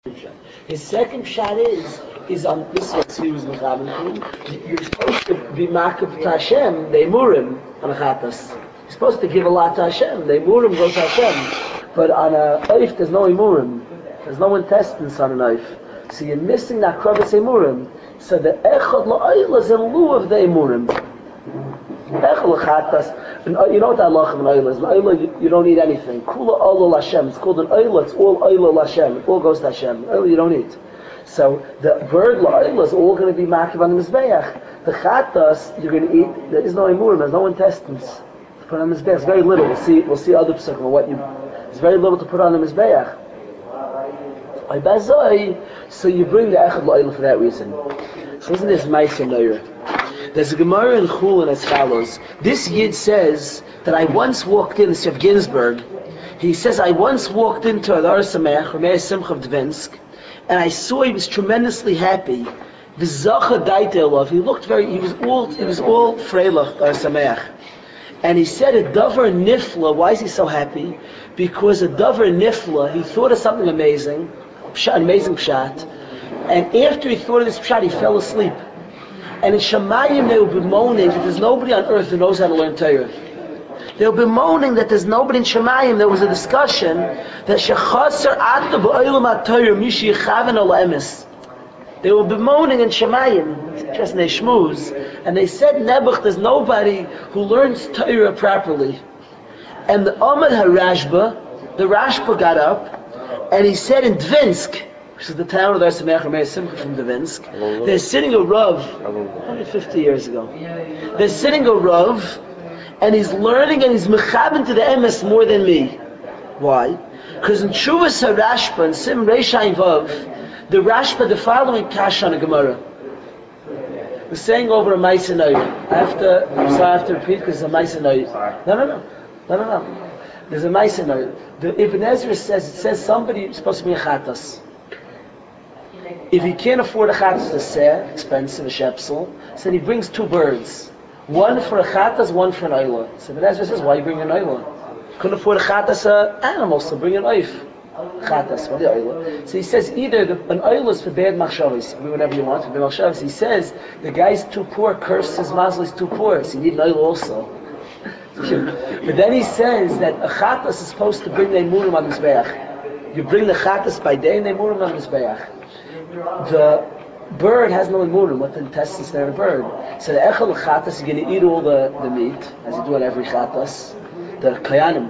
His second shot is on this what he was mechaber. You're supposed to be makif to Hashem, the emurim on a chatas. You're supposed to give a lot to Hashem. The emurim goes to Hashem, but on a oif there's no emurim. There's no intestines on a knife, so you're missing that kravis emurim. So the echad la'ayla is in lieu of the emurim. Echad l'chatas. You know what the halach of an oila is? An oila, you don't need anything. Kula oila Hashem. It's called an oila. It's all oila Hashem. It all goes to Hashem. Oila you don't eat. So the bird oila is all going to be makiv on the mizbeach. The chatas you're going to eat. There is no emurim. There's no intestines to put on the mizbeach. It's very little. We'll see other psukim of what you. It's very little to put on the mizbeach. So you bring the echad oila for that reason. So isn't this ma'aser noyer? There's a Gemara in Chulin as follows. This Yid says that I once walked in, Rav Ginsburg, he says I once walked into Adar Sameach, or Meir Simcha of Dvinsk, and I saw he was tremendously happy. V'zacha daitelov, he was all freilach, Adar Sameach. And he said a davar nifla, why is he so happy? Because a davar nifla, he thought of something amazing, an amazing pshat, and after he thought of this pshat, he fell asleep. And in Shemayim they will be moaning that there's nobody on earth who knows how to learn Torah. They'll be moaning that there's nobody in Shemayim. There was a discussion that Shechaser Ata B'Olam HaTorah Mishi Yechaven Al Emes. They will be moaning in Shemayim, just Neshmuz, and they said Nebuch, there's nobody who learns Torah properly. And the Ahmed HaRashba, the Rashba got up, and he said in Dvinsk, which is the town of the Arsamech Meir Simcha from Dvinsk. They're sitting a Rav 150 years ago. They're sitting a Rav, and he's learning and he's mechaben to the emes more than me. Why? Because in Shuvas HaRashba and Sim Reishayin Vav, the Rashba, the following kash on a Gemara. We're saying over a Ma'aser Noyer. I have to repeat because it's a Ma'aser Noyer. No. There's a Ma'aser Noyer. The Ibn Ezra says somebody is supposed to be a chatas. If he can't afford a chatas to sell, expensive, a shepsel, so he brings two birds. One for a chatas, one for an oila. So Ibn Ezra says, why are you bringing an oila? Couldn't afford a chatas animal, so bring an oif. Chatas, for the oila. So he says either an oila is for bad machshavos, bring whatever you want, for bad machshavos. He says, the guy's too poor, curses his mazel, he's too poor, so you need an oila also. But then he says that a chatas is supposed to bring the emurim on the mizbeach. You bring the chatas by day and the emurim on the mizbeach. The bird has no emurim, what the intestines there in a bird. So the echel chatas, you're going to eat all the meat, as you do at every chatas. The kayanim,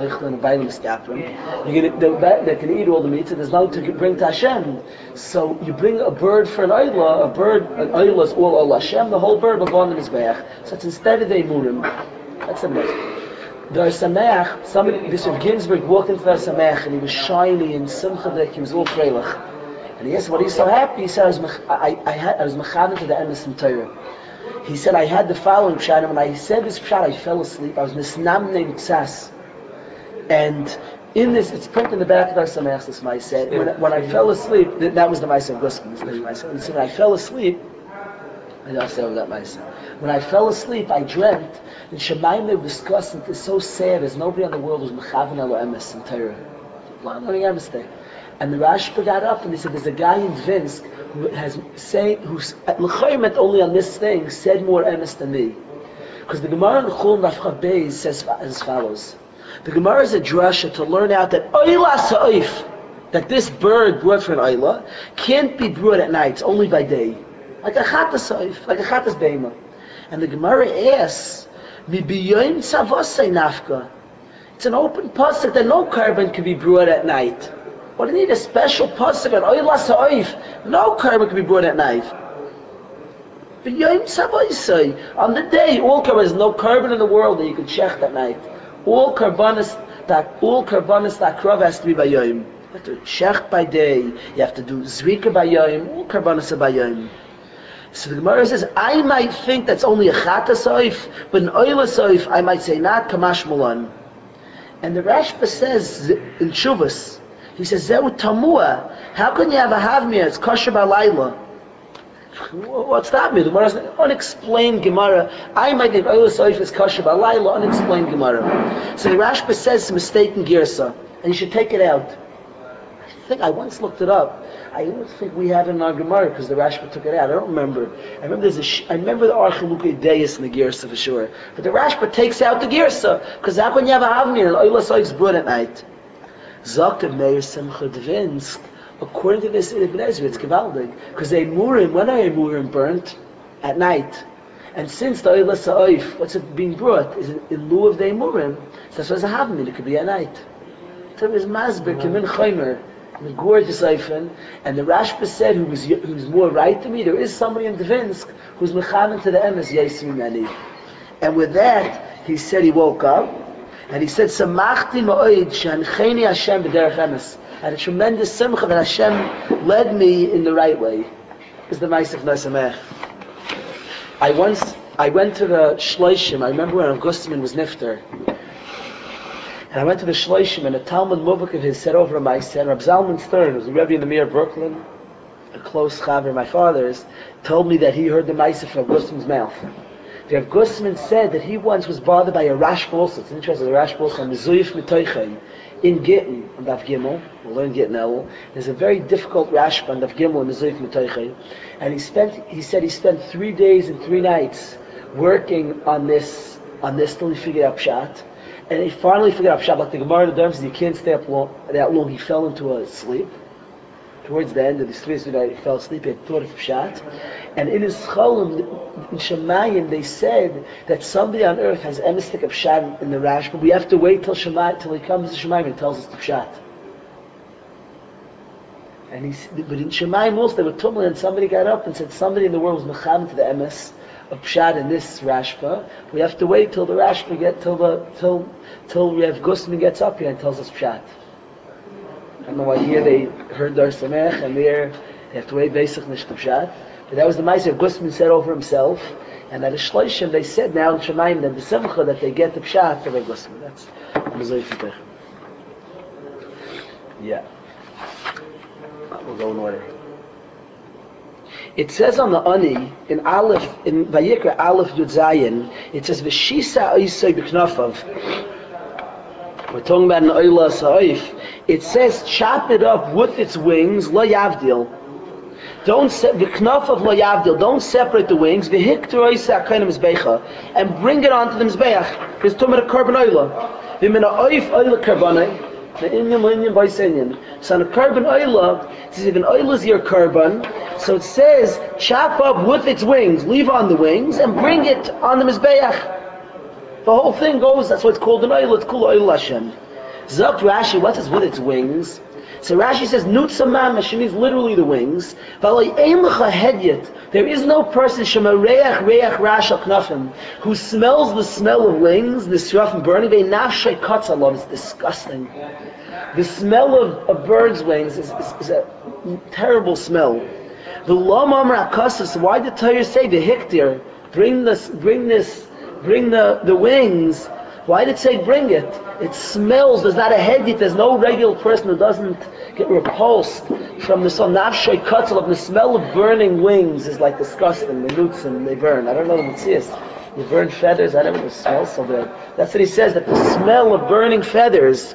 they can eat all the meat, so there's nothing to bring to Hashem. So you bring a bird for an oila, an oila is all Allah Hashem, the whole bird will go on the mizbeach. So it's instead of the emurim. That's amazing. The Sameach, this Rav Ginsburg walked into the Sameach and he was shiny and simcha, he was all freilach. And he asked, what are you so happy? He said, I was mechaber to the emes in Torah. He said, I had the following pshat, and when I said this pshat, I fell asleep. I was nisnam named Ksas. And in this, it's printed in the back of our Sameach, this Ma'aser said, when I fell asleep, that was the Ma'aser of Guskin, this Ma'aser. And he said, when I fell asleep, I'll say over that Ma'aser. When I fell asleep, I dreamt, and Shemayim they were discussing, it's so sad, there's nobody in the world who's mechaber al emes in Torah. I'm learning emes there. And the Rashba got up and he said, there's a guy in Dvinsk who's l'chayim only on this thing said more emes than me. Because the Gemara in Chul Nafcha Beis says as follows. The Gemara is a drasha to learn out that oila sa'if, that this bird brought for an oila, can't be brought at night, it's only by day. Like a chatas sa'if, like a chatas beima. And the Gemara asks, mi biyoyim tzavosei nafka. It's an open pasuk that no carbon can be brought at night. What do you need a special pasuk on oila sa'if? No carbon can be brought at night. On the day, all carbon, there's no carbon in the world that you can check that night. All carbonis that krav has to be by yom. You have to check by day. You have to do zrika by yom. All carbonis are by yom. So the Gemara says, I might think that's only a chata soif, but an oila soif, I might say not kamash mulan. And the Rashba says in Shuvas, he says, Zehu tamua. How can you have a havmir? It's kosher balayla. What's that mean? The Gemara is unexplained Gemara. I might think oil soif is kosher balayla, unexplained Gemara. So the Rashba says it's a mistaken girsa, and you should take it out. think I once looked it up. I don't think we have it in our Gemara because the Rashba took it out. I don't remember. I remember I remember the Archaluka Deis in the Girsa for sure. But the Rashba takes out the Girsa because that's when you have a Havmin and Oila Soik's brought at night. Zakta Meir Simcha Dvinsk. According to this Ibn Ezra, it's Gevaldig. Because a Murim, when are a Murim burnt? At night. And since the Oila Sa'if, what's it being brought, is in lieu of the Murim, so that's why it's a Havmin, it could be at night. So there's Masber, Kemin Chaymer, the gorgeous Eifen, and the Rashba said, who's more right to me, there is somebody in Dvinsk who's mechavan to the emes Yismi Meni. And with that, he said he woke up, and he said, Samachti ma'oid she'ancheni Hashem b'derech emes. I had a tremendous simcha that Hashem led me in the right way. Is the Maaseh Nesamech. I went to the Shloshim, I remember when Augustman was Nifter, and I went to the Shloshim, and a Talmud Muvak of his said over a Maaseh, and Reb Zalman Stern, who was a Rebbe in the Mir of Brooklyn, a close chaver of my father's, told me that he heard the Maaseh from Augustman's mouth. Rav Gustman said that he once was bothered by a Rashba also. It's interesting, the Rashba also on the Zuyif Metoichay in Gittin on Daf Gimel. We'll learn Gittin Elul. There's a very difficult Rashba on Daf Gimel in the Zuyif Metoichay, and he said he spent 3 days and 3 nights working on this till he figured out Pshat, and he finally figured out Pshat. Like the Gemara in the Dharm says, you can't stay up that long. He fell into a sleep. Towards the end of the 3 days, he fell asleep. He had thought of Pshat. And in his Cholim, in Shemayim, they said that somebody on earth has emistic of Pshat in the Rash, but we have to wait till he comes to Shemayim and tells us the Pshat. But in Shemayim also, they were tumbling, and somebody got up and said somebody in the world was mecham to the emes of Pshat in this Rashba. We have to wait till the Rashba till Rav Gustman gets up here and tells us Pshat. I don't know why here they heard Dar Samech and there they have to wait basic Nish Pshat. But that was the Maaseh Gustman said over himself. And at the Shloshim they said now in Shemayim that the Simcha that they get the Pshat for Rav Gustman. That's Mazoifitech. Yeah. We'll go in order. It says on the Ani in Aleph in Vayikra Aleph Yud Zayin, it says V'shisa Oisei B'knafav. We're talking about an Oila Sa'if. It says, chop it up with its wings, lo yavdil. The knaf of lo yavdil, don't separate the wings, and bring it onto the Mizbeach. It's talking about a carbon Oila. So on a carbon Oila, it says if an Oila is your carbon, so it says, chop up with its wings, leave on the wings, and bring it on the Mizbeach. The whole thing goes, that's why it's called an Oila, it's called Oila Hashem. Zok Rashi, what is with its wings? So Rashi says, Nutza Mamash, it means literally the wings. There is no person who smells the smell of wings, the srafim burning, it's disgusting. The smell of birds' wings is a terrible smell. So why did Torah say the hiktir, bring the wings? Why did it say bring it? It smells. There's not a head. There's no regular person who doesn't get repulsed from the nafshay kutzel of the smell of burning wings is like disgusting. The nutzen, they burn. I don't know the mitzias. You burn feathers. I never smell so bad. That's what he says. That the smell of burning feathers.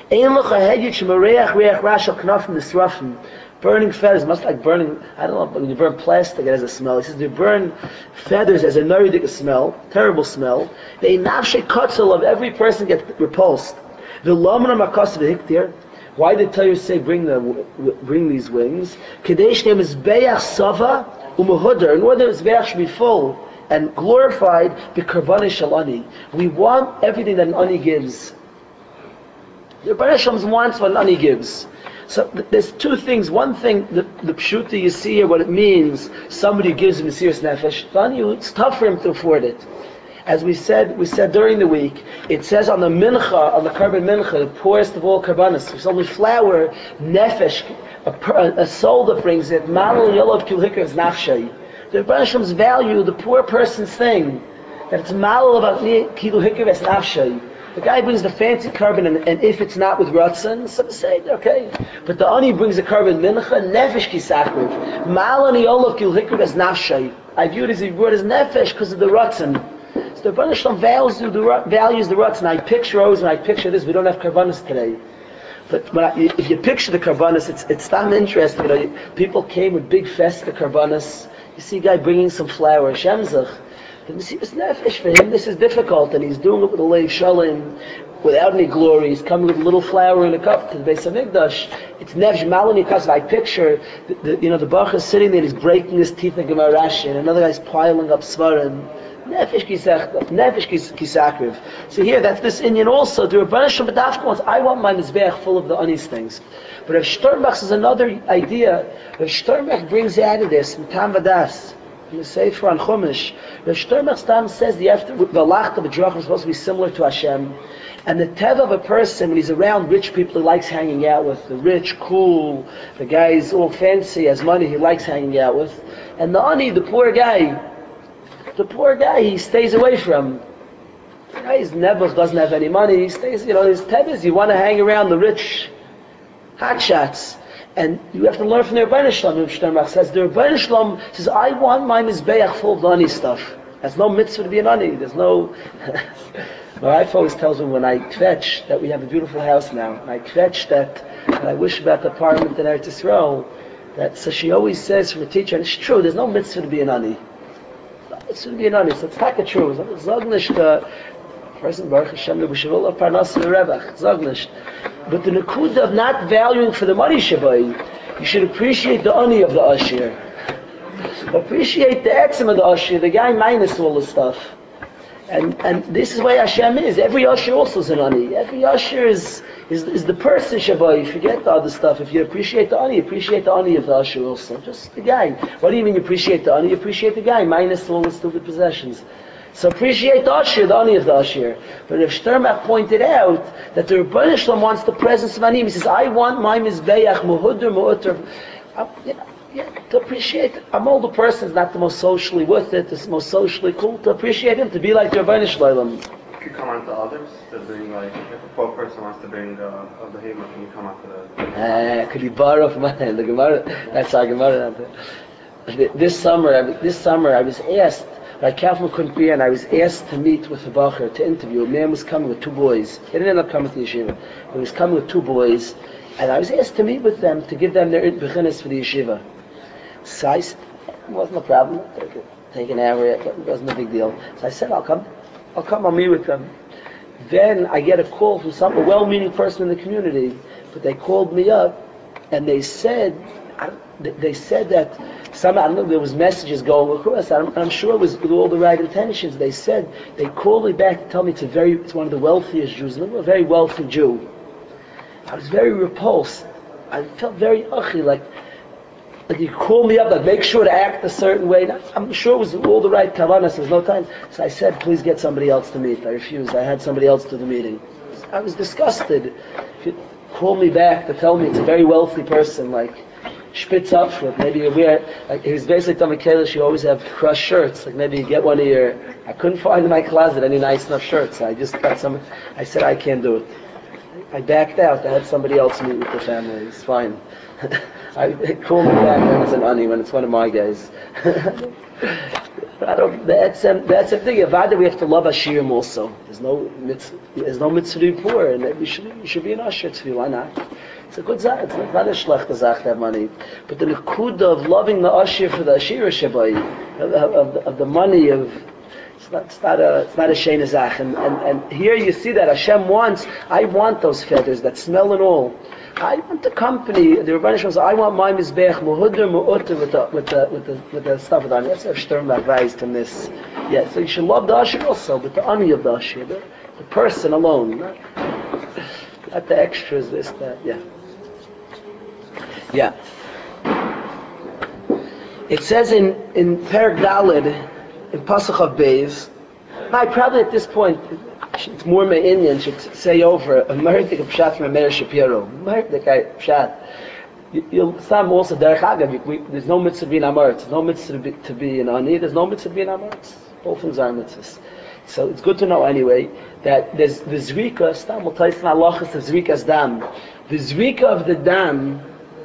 Burning feathers, much like burning, I don't know, when you burn plastic, it has a smell. He says you burn feathers as a naridik smell, terrible smell. The inavshe kutzel of every person gets repulsed. The lamana makas v'hiktir. Why did Torah say bring these wings? Kadesh name is be'ach sava u'mehudar. In order the be'ach should be full and glorified, b'karbanei shel ani. We want everything that an ani gives. The Rebbeinu Shalom wants what an ani gives. So there's 2 things. One thing, the pshuta you see here, what it means, somebody gives him a serious nefesh, it's tough for him to afford it. As we said during the week, it says on the mincha, on the carbon mincha, the poorest of all karbanis, it's only flour, nefesh, a soul that brings it, malal yolav kilhikar is nafshay. The Rebbeinu Shalom's value, the poor person's thing, that it's malal about kilhikar is nafshay. The guy brings the fancy carbon, and if it's not with Ratzon, some say, okay. But the Ani brings the carbon mincha, nefesh kisachriv. Malani olav kil hikriv as nafshay. I view it as he brought his nefesh because of the Ratzon. So the Rebbeinu Shalom values the Ratzon. I picture Oz and I picture this. We don't have karbanas today. But if you picture the karbanas, it's damn interesting. People came with big festive karbanas. You see a guy bringing some flour, shemzach. The Mesiras Nefesh, for him this is difficult, and he's doing it with a leiv shalom, without any glory. He's coming with a little flour in a cup to the Beis Hamikdash. It's nefesh malani because I picture the Baruch is sitting there and he's breaking his teeth in Gemara Rashi, and another guy's piling up svarim. Nefesh kisakriv. So here, that's this Indian also. The Rebbeinu Shalom B'dafka wants, I want my mizbeach full of the anis things. But Rav Sternbach is another idea. Rav Sternbach brings out of this in Tam Vadas. In the Sefer on Chumash, the Shtermach Stam says the Lachta B'drachim is supposed to be similar to Hashem, and the teva of a person when he's around rich people he likes hanging out with, the rich, cool, the guy's all fancy, has money he likes hanging out with, and the ani, the poor guy he stays away from. The guy is nebuch, doesn't have any money, he stays, his teva is you want to hang around the rich hotshots. And you have to learn from the Rebbeinu Shalom. Rav Sternbach says, the Rebbeinu Shalom says, I want my mizbeach full of ani stuff. There's no mitzvah to be an ani. There's no... My wife always tells me when I kvetch that we have a beautiful house now. And I kvetch that I wish about the apartment in Eretz Yisrael. So she always says from a teacher, and it's true, there's no mitzvah to be an ani. No mitzvah to be an ani. So it's not true. Zognish the person, Baruch Hashem, B'Shavul Parnas V'Revach. Zognish. But the nakuda of not valuing for the money shabai, you should appreciate the ani of the ashir. Appreciate the etzem of the ashir, the guy minus all the stuff. And this is why Hashem is. Every ashir also is an ani. Every ashir is the person shabai. You forget the other stuff. If you appreciate the ani of the ashir also. Just the guy. What do you mean you appreciate the ani? You appreciate the guy minus all the stupid possessions. So appreciate the Ashir, the ani of the Ashir. But Rav Sternbach pointed out that the Rebbeinu Shalom wants the presence of Anim. He says, I want my Mizbeach, Muhudur, Mu'utter. To appreciate it. I'm older person, is not the most socially with it, the most socially cool. To appreciate him, to be like the Rebbeinu Shalom. Can you come on to others? To bring, if a poor person wants to bring a behemoth, can you come on to the... Could you borrow from the Gemara? That's our Gemara. This summer I was asked, I Kaufman couldn't be here, and I was asked to meet with a bacher, to interview. A man was coming with two boys. He didn't end up coming to the yeshiva. He was coming with two boys, and I was asked to meet with them to give them their beginnis for the yeshiva. So I said, it wasn't a problem. Take an hour, it wasn't a big deal. So I said, I'll come, I'll meet with them. Then I get a call from a well-meaning person in the community, but they called me up, and they said that somehow, I don't know, there was messages going across. I'm sure it was with all the right intentions. They called me back to tell me it's one of the wealthiest Jews, a very wealthy Jew. I was very repulsed. I felt very achi, like you call me up, like make sure to act a certain way. I'm sure it was all the right kavanas. There's no time. So I said, please get somebody else to meet. I refused. I had somebody else to the meeting. I was disgusted. If you call me back to tell me it's a very wealthy person, like spitz up for it. Maybe you wear, like he was basically telling me, Kayla, you always have crushed shirts. Like maybe you get one of your, I couldn't find in my closet any nice enough shirts. So I just got some, I said, I can't do it. I backed out. I had somebody else meet with the family. It's fine. I call me back when it's an ani, when it's one of my guys. That's a thing. Avada, we have to love Ashirim also. There's no mitzvah to be poor, and you should be an Ashir too. Why not? It's a good zah. It's not a schlechte zah to have money. But the nekuda of loving the Ashir for the Ashir Shabai, of the money of, it's not a sheina zach. And here you see that Hashem wants. I want those feathers that smell and all. I want the company. The Rebbeinu Shalom says, I want my mizbeach muhuder mu'uter with the stuff with the ani. That's how Stern advised him this. Yeah, so you should love the Ashir also, but the ani of the Ashir, the person alone, not the extras. This, that, yeah. Yeah. It says in Perek Daled, in Pasuk of Beis. Now, probably at this point, it's more Me'inyan should say over a Merdik of Pshat from Meir Shapiro. Merdik Pshat. You'll some also Derech Agav. There's no mitzvah to be an Amaretz. There's no mitzvah to be an Ani. There's no mitzvah to be an Amaretz. Both things are mitzvahs. So it's good to know anyway that there's the Zrika. Stam will tell you halachas of Zrika's dam. The Zrika of the dam.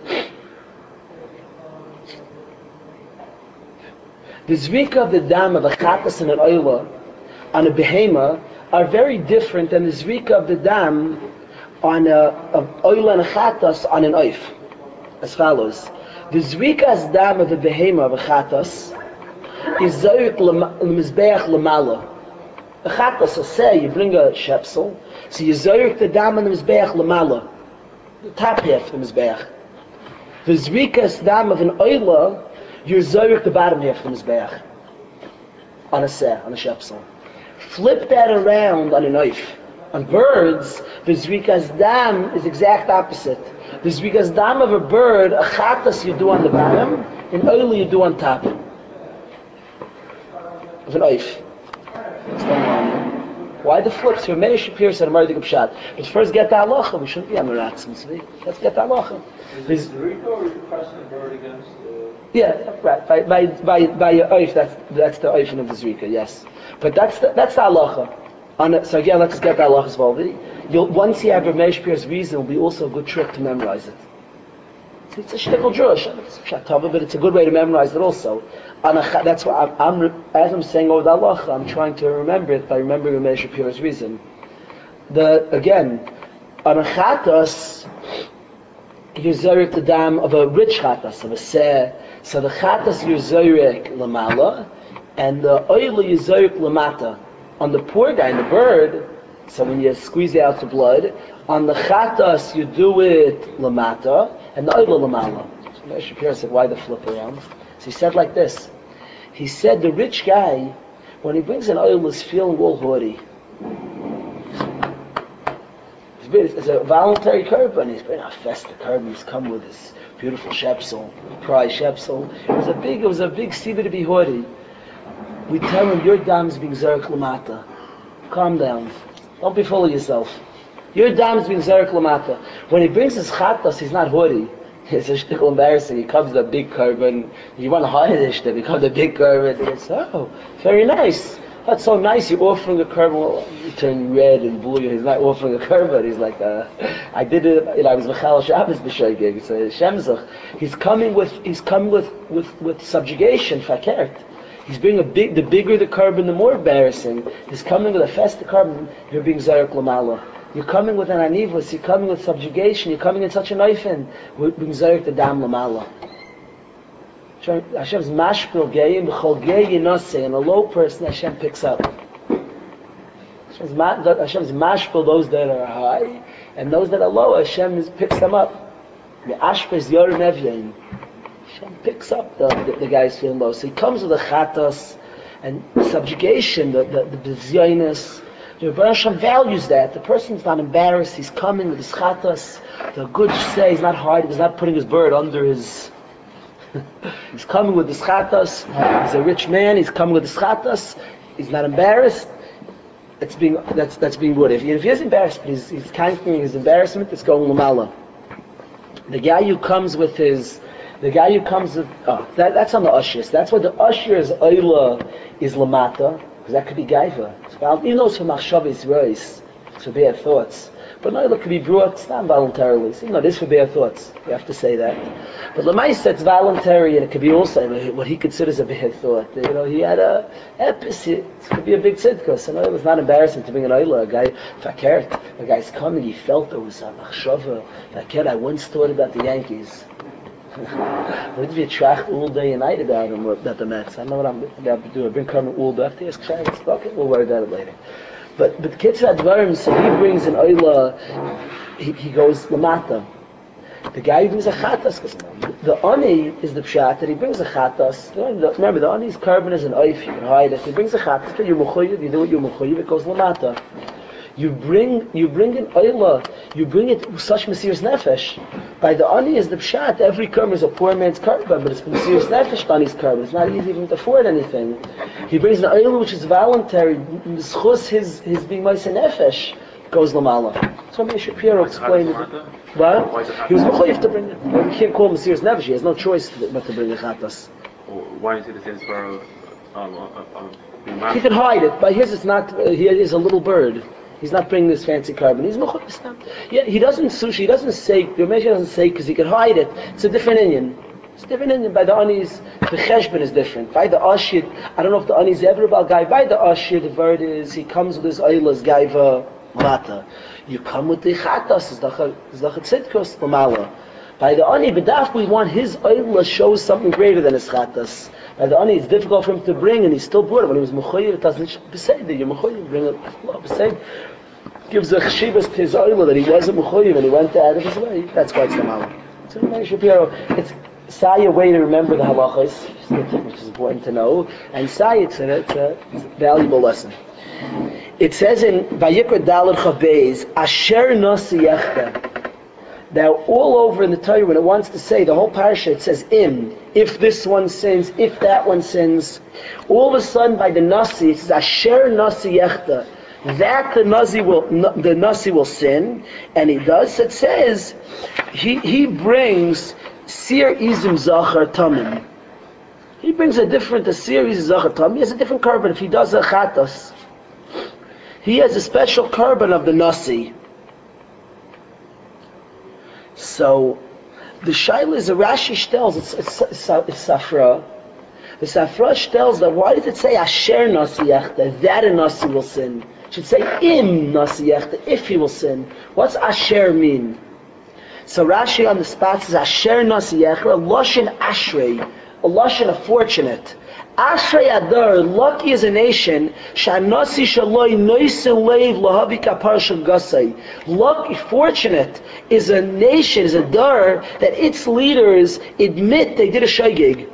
The Zrika of the dam of a chatas and an oila on a behema are very different than the zrika of the dam on an oil and a chatas on an oif, as follows. The zrikas dam of a behema of a chatas is zoyik l'mizbeach l'mala. A chatas, so say, you bring a shepsel, so you zoyik the dam on the mizbeach l'mala, the top half of the mizbeach. The zrikas dam of an oila, you're zoyik the bottom half of the mizbeach. On a shepsel. Flip that around on a knife. On birds, the zrikas dam is exact opposite. The zrikas dam of a bird, a chatas you do on the bottom, and oila you do on top. Of an knife. Why the flips? Your Meir Shapir said a Mardik Pshat. But first get the halacha. We shouldn't be on the ratzim. Let's get the halacha. Is it Rico or is it pressing the bird against the... Yeah, right. By your oif, that's the oif of the zrika, yes. But that's the halacha. So again, let's get the halacha as well. Once you have your Meir Shapir's reason, it will be also a good trick to memorize it. It's a shtickle Jewish, it's Shatava, but it's a good way to memorize it also. That's why as I'm saying over the halacha, I'm trying to remember it by remembering Meir Shapir's reason. Again, on a chatas, you're zorik the dam of a rich chatas, of a seh. So the chatas you're zorik lamala, and the oil you're zorik lamata. On the poor guy, the bird, so when you squeeze out the blood, on the chatas you do it lamata, and the oil lamala. So Meir Shapiro said, why the flip around? So he said like this. He said the rich guy, when he brings an oil, is feeling all haughty. It's a voluntary korban. He's been a festive korban. He's come with his beautiful shepsel, prize shepsel. It was a big siva to be haughty. We tell him your dam's being zerk lamata. Calm down. Don't be full of yourself. Your dam's being zerk lamata. When he brings his chatas, he's not haughty. It's a shtickle embarrassing. He comes with a big korban. You want to hide this shtick. He comes with a big korban. He says, oh, very nice. That's so nice. You're offering a korban. Well, you turn red and blue. He's not offering a korban. He's like, I did it. I was Mechal Shabbos b'shoigeg. So Shemzach. He's coming with subjugation. Fakert. He's bringing the bigger the korban, the more embarrassing. He's coming with a festive korban. You're being zarek lamala. You're coming with an anivus. You're coming with subjugation. You're coming in such a knifen. We're being zarek the dam lamala. Hashem's mashpil geyim b'chol gey yinaseh, and a low person Hashem picks up. Hashem's mashpil those that are high, and those that are low, Hashem picks them up. The ashpes yorim evyain. Hashem picks up the guys feeling low. So he comes with a chatas and subjugation, the bezyonis. The Rebbe Hashem values that. The person's not embarrassed. He's coming with his chatas. The good say he's not hiding. He's not putting his bird under his. He's coming with his chatas. He's a rich man. He's coming with his chatas. He's not embarrassed. That's being good. If he is embarrassed, but he's conquering his embarrassment, it's going lamala. The guy who comes with that's on the ushers. That's what the ushers oila is lamata, because that could be gaiva. Even though it's for machshavas rois, it's for bad thoughts. But oila could be brought not voluntarily. So, it is for bad thoughts. You have to say that. But lemaisa it's voluntary, and it could be also what he considers a bad thought. He had a epis. It could be a big tzidka. So it was not embarrassing to bring an oila. A guy fakert. A guy's coming. He felt there was a machshava. Fakert. I once thought about the Yankees. What did you track all day and night about the Mets? I know what I'm about to do. I've been coming all day. I have to ask Shabbos. Okay, we'll worry about it later. But Kitzur Advarim, so he brings an oila. He goes lamata. The guy who brings a chatas, because the ani is the pshat that he brings a chatas. Remember, the ani's korban is an oif. You can hide it. He brings a chatas, but you're mechuyev. You do what you're mechuyev. It goes lamata. You bring an oila. You bring it with such mesiras nefesh. By the ani is the pshat. Every korban is a poor man's korban, but it's mesiras nefesh. Ani's korban. It's not easy even to afford anything. He brings an oila which is voluntary. Schus his being ma'aseh nefesh goes lamala. So Meir Shapiro explained it. What? He was mechuyev to bring it. We can't call him mesiras nefesh. He has no choice but to bring the chatas. Why is it the same for he could hide it. By his, it's not. He is a little bird. He's not bringing this fancy korban. He's mechuyev. Yeah, he doesn't sushi. He doesn't say. The Meir doesn't say because he could hide it. It's a different Indian. It's a different Indian. By the anis, the cheshbon is different. By the ashid, I don't know if the anis ever about guy. By the ashid, the word is he comes with his oilas gaiva. Mata. You come with the chatas, is the tzidkus lamala. By the ani b'daf, we want his oila shows something greater than his chatas. By the ani, it's difficult for him to bring, and he still brought it. When he was mechoyer, it doesn't say that you're mechoyer, bring it. B'seid gives a chshivas to his oila that he wasn't mechoyer when he went out of his way. That's why it's lamala. So Mary Shapiro, it's say a way to remember the halachas, which is important to know, and say it's a valuable lesson. It says in Vayikra Dalet Chavez, Asher Nasi Yechta. Now, all over in the Torah, when it wants to say, the whole parasha, it says im, if this one sins, if that one sins. All of a sudden, by the Nasi, it says Asher Nasi Yechta. That the Nasi will sin, and he does. It says he brings Sir Izim Zachar Tamim. He brings a Sir Izim Zachar Tamim. He has a different carbon if he does a Chatas. He has a special carbon of the Nasi. So, the Shaila is a Rashi tells, it's Safra. The Safra tells that why does it say Asher Nasi Yechta, that a Nasi will sin? It should say Im Nasi Yechta, if he will sin. What's Asher mean? So Rashi on the spot says Asher Nasi Yechta, Loshin Ashrei, a Loshin of fortunate. Ashrei Adar, lucky is a nation, Shanasi Shaloi Noisin Leiv Lahavi Kapar Shal Gasai. Lucky, fortunate is a nation, is a dar, that its leaders admit they did a shaygig.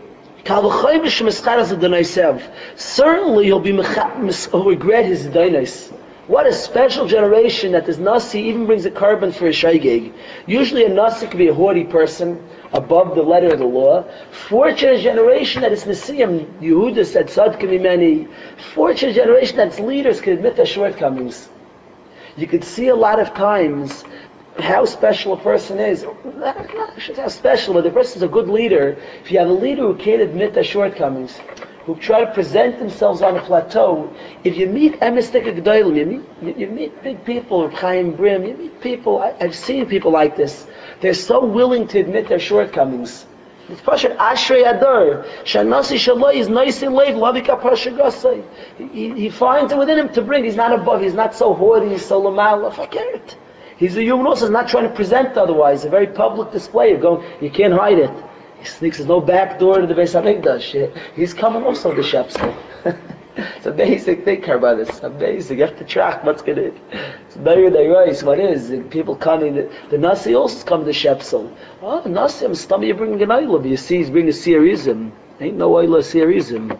Certainly he'll regret his dainis. What a special generation that this Nasi even brings a carbon for a shaygig. Usually a Nasi could be a haughty person, above the letter of the law. Fortunate generation that it's Nasiim. Yehuda said, Tzadkim Mimeni. Fortunate generation that its leaders can admit their shortcomings. You could see a lot of times how special a person is. I shouldn't say how special, but the person's a good leader. If you have a leader who can't admit their shortcomings, who try to present themselves on a plateau, if you meet Emistik G'daylim, you meet big people, Chaim Brim, you meet people, I've seen people like this. They're so willing to admit their shortcomings. It's Pashat Ashrei Adar. Shanasi Shaloi is nice in Leiv, Lavika Pasha Gasai. He finds it within him to bring. He's not above, he's not so haughty, he's so lamal, forget it. He's a human also, he's not trying to present otherwise. A very public display of going, you can't hide it. He sneaks, there's no back door to the Beis HaMikdash. He's coming also to Shepsel. It's a basic thing, Karbanis. It's amazing. You have to track what's going to... It's very nice. What is? People coming... The Nasi also is coming to Shepsel. Oh, Nasi, I'm stomach, you're bringing an Eilam. You see, he's bringing a Sirizim. Ain't no Eilam Sirizim.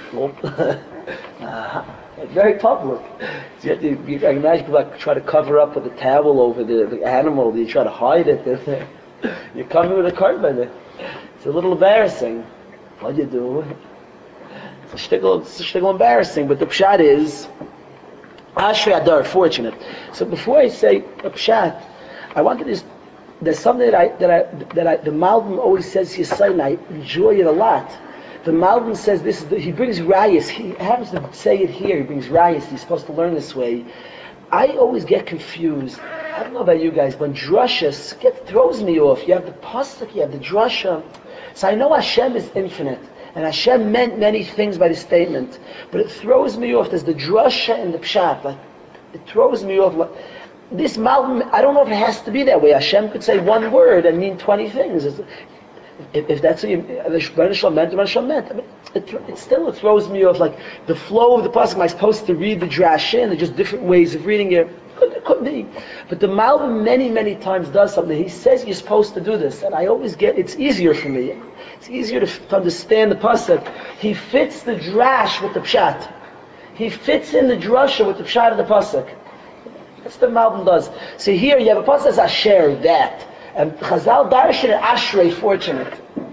Very public. So you can imagine people like try to cover up with a towel over the animal. You try to hide it. You're coming with a carbon. It's a little embarrassing. What do you do? It's a shtickle embarrassing, but the pshat is Ashrei Adar, fortunate. So before I say a pshat, I wanted to. There's something that the Malbim always says Yisai, and I enjoy it a lot. The Malbim says this. He brings rayas. He happens to say it here. He brings rayas. He's supposed to learn this way. I always get confused. I don't know about you guys, but drushas throws me off. You have the pasuk, you have the drasha. So I know Hashem is infinite, and Hashem meant many things by the statement, but it throws me off. There's the drasha and the pshat. Like, it throws me off. Like, this Malbim, I don't know if it has to be that way. Hashem could say one word and mean 20 things. If that's what you meant, I mean, it throws me off. Like the flow of the pasuk, am I supposed to read the drasha and there's just different ways of reading it? It could be. But the Malbim many times does something. He says you're supposed to do this, and I always it's easier for me. It's easier to understand the pasuk. He fits the drash with the pshat. He fits in the drasha with the pshat of the pasuk. That's what the Malbim does. So here you have a pasuk that says Asher, that. And Chazal Darshan and Ashrei, fortunate.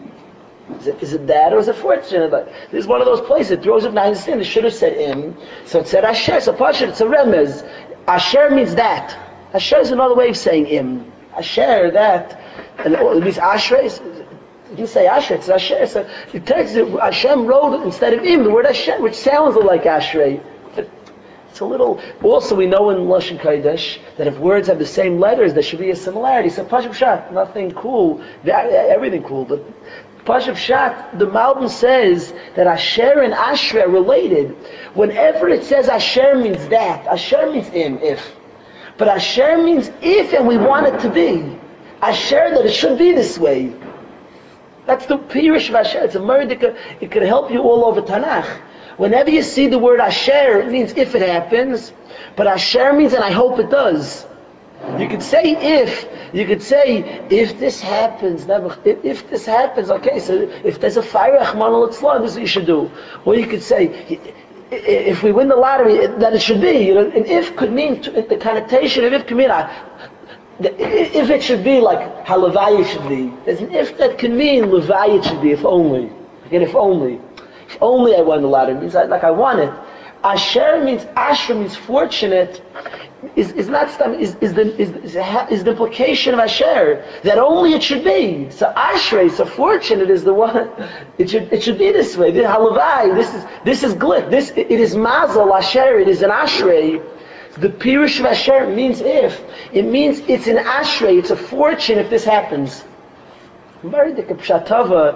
Is it that or is it fortunate? Like, this is one of those places. It throws up. Now I understand. It should have said im, so it said Asher. So Pashat, it's a remez. Asher means that. Asher is another way of saying im. Asher, that, and it means Ashrei. It didn't say Asher. It's Asher. So it tells you Hashem wrote instead of im the word Asher, which sounds like Ashrei. It's a little. Also, we know in Lashon Kodesh that if words have the same letters, there should be a similarity. So Pashup Shat, nothing cool, everything cool, but Pashup Shat, the Malbim says that Asher and Asher are related. Whenever it says Asher means that, Asher means im, if. But asher means if and we want it to be. Asher, that it should be this way. That's the Pirush of Asher. It's a word it could help you all over Tanakh. Whenever you see the word Asher, it means if it happens. But Asher means and I hope it does. You could say if this happens, if this happens, okay, so if there's a fire, Rahman al-Islam, this is what you should do. Or you could say, if we win the lottery, that it should be. You know, and if could mean, the connotation of if could mean, if it should be like how Levaya should be. There's an if that can mean Levaya should be, if only. Again, if only. If only I won the lottery, it means like I want it. Asher means fortunate. Is not is the implication of Asher that only it should be. So Ashrei, so fortunate is the one. It should be this way. This halavai. This is glit. It is mazel Asher. It is an Ashrei. The pirush of Asher means if. It means it's an Ashrei. It's a fortune if this happens. Very the pshatava.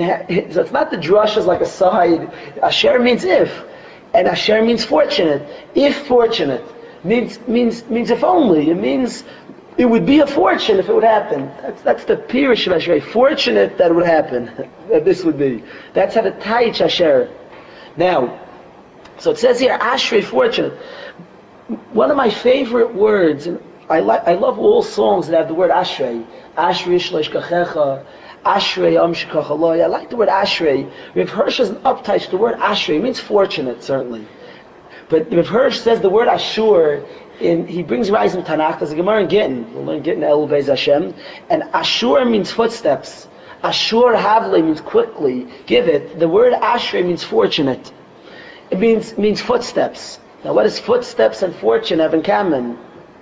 So it's not the drush as like a side. Asher means if, and Asher means fortunate. If fortunate. Means if only. It means it would be a fortune if it would happen. That's the pirush of Asher. Fortunate that it would happen. That this would be. That's how the taich Asher. Now, so it says here Ashrei fortunate. One of my favorite words, and I love all songs that have the word Ashrei. Ashrei shlosh kachecha. Ashrei am shekachaloi. I like the word Ashrei. Rav Hirsch is an uptight. The word Ashrei means fortunate, certainly. But Rav Hirsch says the word Ashur, he brings rise in Tanakh. There's a Gemara in Gittin. We'll learn Gittin El Beis Hashem. And Ashur means footsteps. Ashur Havle means quickly. Give it. The word Ashrei means fortunate. It means footsteps. Now what does footsteps and fortune have in common?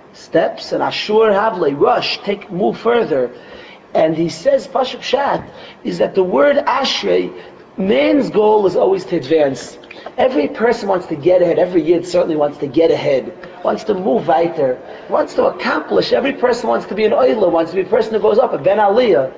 Steps and Ashur Havle, rush, move further. And he says, Pashup Shat, is that the word Ashrei, man's goal is always to advance. Every person wants to get ahead. Every Yid certainly wants to get ahead, wants to move weiter, wants to accomplish. Every person wants to be an oiler, wants to be a person who goes up, a ben aliyah.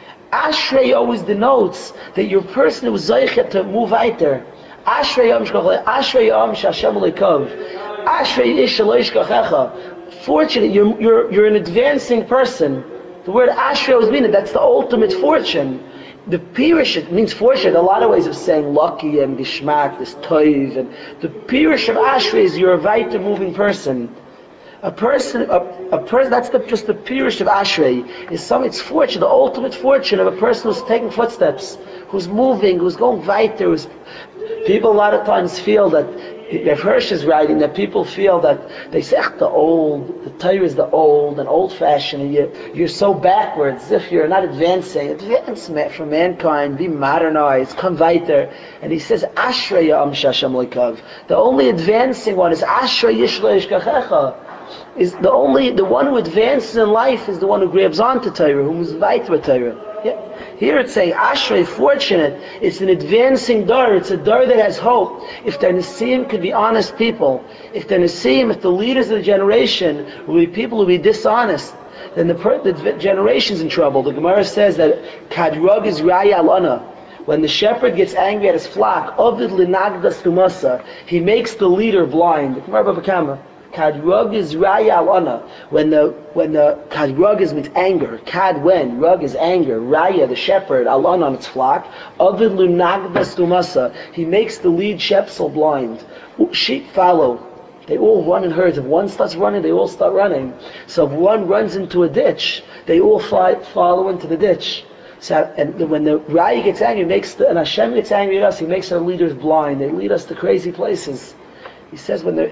Ashrei always denotes that you're a person who is zeichet to move weiter. Ashrei yom shkachel, Ashrei yom shashem leikov, Ashrei ish lo yishkachecha. Fortunate, you're an advancing person. The word Ashrei always means that's the ultimate fortune. The Pirush, it means fortune. A lot of ways of saying lucky and gishmak, this toiv, and the Pirush of Ashrei is you're a weiter moving person. A person. That's just the Pirush of Ashrei. It's fortune, the ultimate fortune of a person who's taking footsteps, who's moving, who's going weiter. People a lot of times feel that. Rav Hirsch is writing that people feel that they say the Torah is the old and old-fashioned, and you're so backwards, as if you're not advancing. Advance for mankind, be modernized, come weiter. And he says, Ashrei Am Shashem Leikav. The only advancing one is Ashrei Yishlo Yishkachecha. Is the one who advances in life is the one who grabs onto Torah, who moves weiter with Torah. Yeah. Here it's saying, Ashrei, fortunate. It's an advancing door. It's a door that has hope. If the Nesiim could be honest people, if the the leaders of the generation will be people who will be dishonest, then the generation's in trouble. The Gemara says that Kadrog is Raya Alana. When the shepherd gets angry at his flock, Ovid Linagdas Tumasa, he makes the leader blind. The Gemara Baba Kama. Kadrug is raya alana. When the kadrug is means anger. Kad when rug is anger. Raya the shepherd alana on its flock. Ovid lunagdas tumasa. He makes the lead shepsel blind. Sheep follow. They all run in herds. If one starts running, they all start running. So if one runs into a ditch, they all follow into the ditch. So, and when the raya gets angry, and Hashem gets angry at us, he makes our leaders blind. They lead us to crazy places. He says when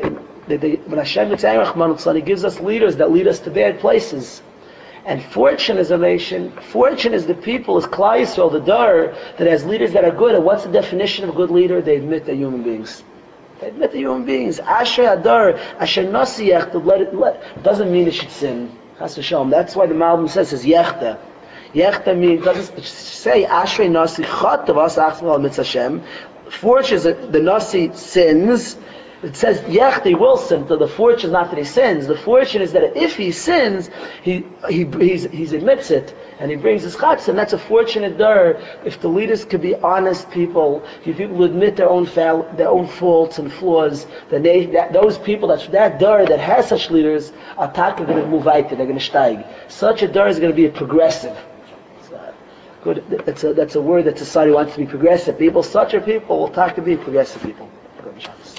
Hashem gets angry, He gives us leaders that lead us to bad places. And fortune is a nation. Fortune is the people, is Klal Yisrael, the Dar, that has leaders that are good. And what's the definition of a good leader? They admit they're human beings. They admit they're human beings. Asher Hadar, Asher Nasi Yechta, doesn't mean they should sin. Chas v'shalom. That's why the Malbim says Yechta. Yechta means, doesn't say Ashrei Nasi Chatav As Achzmal Mitz Hashem. Fortune is the Nasi sins, It says Yechte will sin. So the fortune is not that he sins. The fortune is that if he sins, he admits it and he brings his chatzah, and that's a fortunate dar. If the leaders could be honest people, if people who admit their own faults and flaws, then those people that dar that has such leaders are going to move weiter. They're going to steig. Such a dar is going to be a progressive. Good. That's a word that society wants to be progressive. People, such a people will talk to be progressive people. Good.